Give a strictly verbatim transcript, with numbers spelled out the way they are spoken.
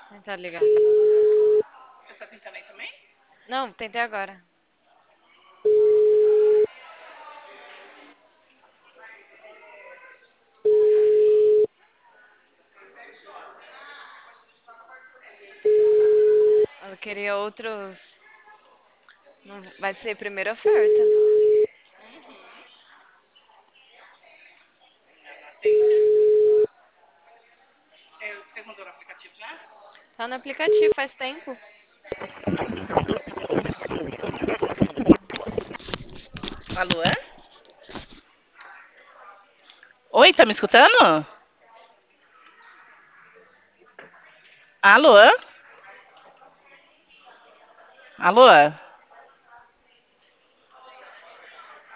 Tentar ligar. Você tá tentando aí também? Não, tentei agora. Ela queria outros. Não vai ser primeira oferta. Uhum. Ela atende. É, você mandou no aplicativo já? Tá no aplicativo faz tempo. Alô, é? Oi, tá me escutando? Alô? Alô?